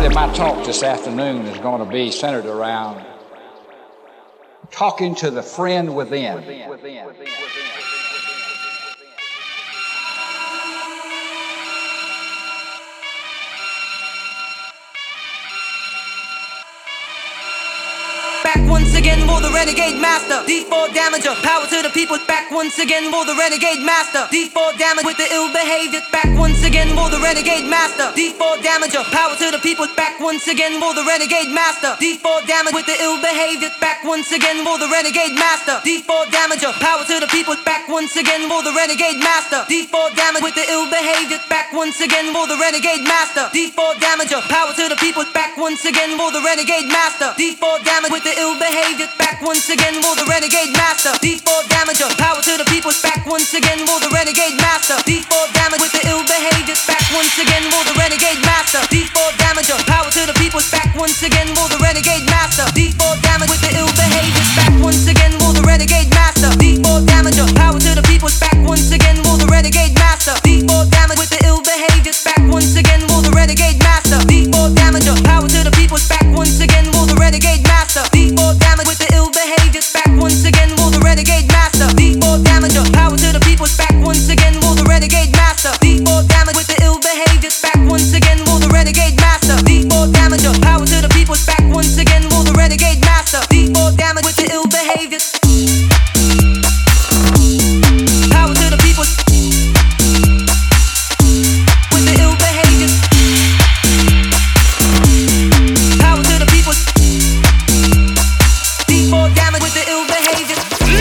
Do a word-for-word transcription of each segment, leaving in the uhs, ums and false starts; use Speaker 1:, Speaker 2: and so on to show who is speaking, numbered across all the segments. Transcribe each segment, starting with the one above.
Speaker 1: My talk this afternoon is going to be centered around talking to the friend within.
Speaker 2: Back once again for the Renegade Master, D four Damager, power to the people. Back once again for the Renegade Master, D four Damager with the ill behavior. Back once again for the Renegade Master, D four Damager, power to the people. Back once again for the Renegade Master, D four Damager with the ill behavior. Back once again for the Renegade Master, D four Damager, power to the people. Back once again for the Renegade Master, D four Damager with the ill behavior. Back once again for the Renegade Master, D four Damager, power to the people. Back once again for the Renegade Master, D four Damager with the ill behavior. Back once again for the Renegade Master, D four Damager, power to the people. Back once again for the Renegade Master, D four Damager with the ill behavior. Back once again for the Renegade Master, D four Damager, power to the people. Back once again for the Renegade Master, D four Damager with the ill behavior. Back once again for the Renegade Master, D four Damager, power to the people. Back once again for the Renegade Master, D four Damager with the ill behavior. Back once again for the Renegade Master, D four Damager, power to the people. Back once again for the Renegade Master, D four Damager with the ill behavior. Back once again for the Renegade Master, D four Damager, power to the people. Back once again for the Renegade Master, D four Damager with the ill behavior. Back once again for the Renegade Master, D four Damager, power to the people. Back once again for the Renegade Master, D four Damager with the ill behavior. Power to the people with the ill behavior. Power to the people. D four Damager with the ill behavior.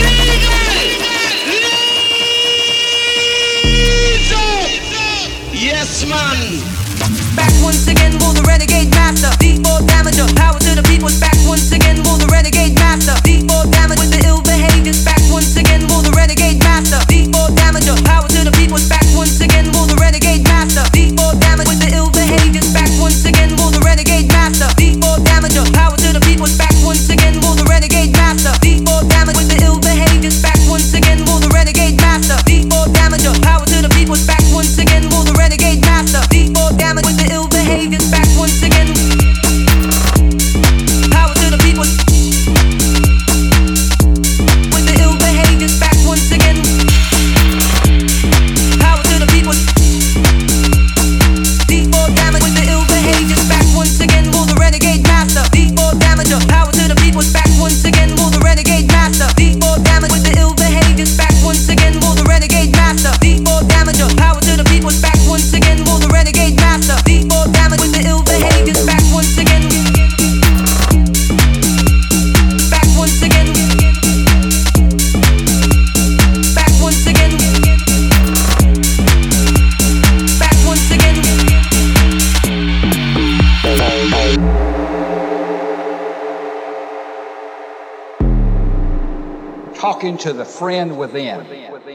Speaker 3: Yes, man.
Speaker 2: Back once again for the Renegade Master, D four Damager, power to the people. Back once again for the Renegade Master, D four Damager with the ill behavior. Back once again for the Renegade Master, D four Damager, power to the people. Back once again for the Renegade Master, D four Damager with the ill behavior. Back once again for the Renegade Master, D four Damager, power to the people. Back once again for the Renegade Master, D four Damager with the ill behavior. Back once again for the Renegade Master, D four Damager, power to the people. Back once again for the Renegade Master, D four Damager with the ill behavior. Back once again, power to the people with the ill behavior. Back once again, power to the people. D four Damager with the ill behavior. Back once again for the Renegade Master, D four Damager, power to the people. Back once again for the Renegade Master, D four Damager with the ill behavior. Back once again for the Renegade Master, D four Damager, power to the people. Back once again for the Renegade Master, D four Damager with the ill behavior. Back once again. Back once again. Back once again. Back once again.
Speaker 1: Talking to the friend within.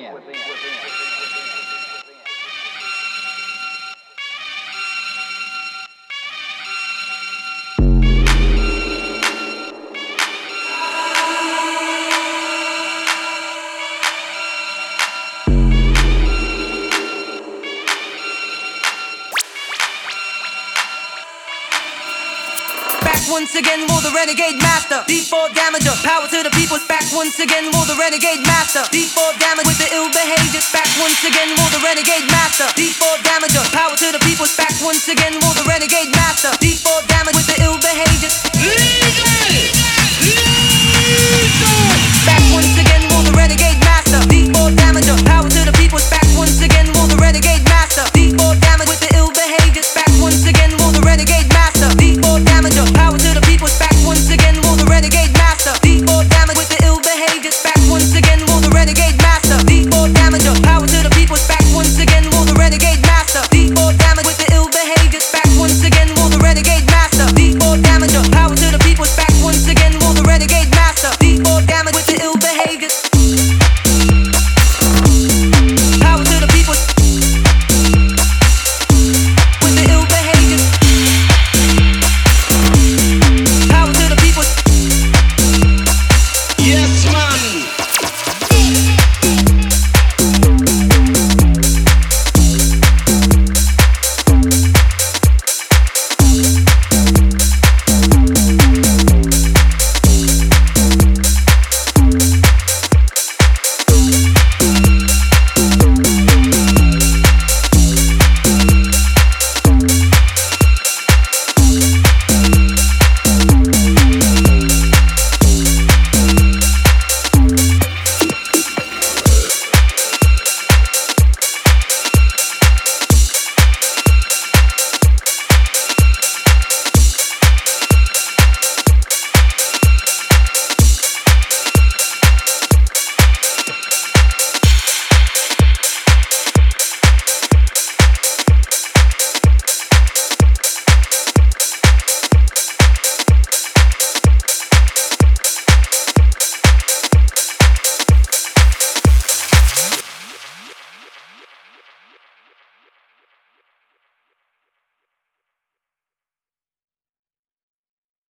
Speaker 2: Once again for the Renegade Master, D four Damager, power to the people. Back once again for the Renegade Master, D four Damager with the ill behavior. Back once again for the Renegade Master, D four Damager, power to the people. Back once again for the Renegade Master, D four Damager